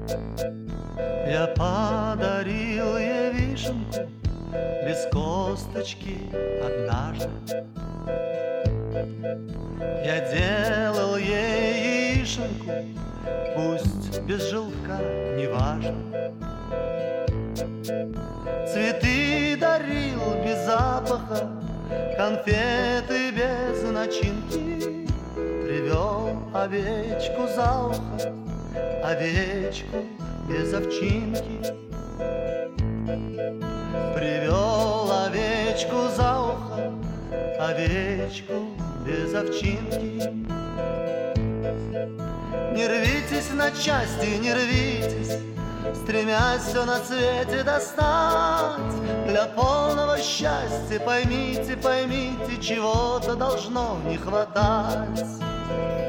Я подарил ей вишенку без косточки однажды. Я делал ей яишенку, пусть без желтка, неважно. Цветы дарил без запаха, конфеты без начинки. Привел овечку за ухо, овечку без овчинки. Привел овечку за ухо, овечку без овчинки. Не рвитесь на части, не рвитесь, стремясь все на свете достать. Для полного счастья поймите, поймите, чего-то должно не хватать.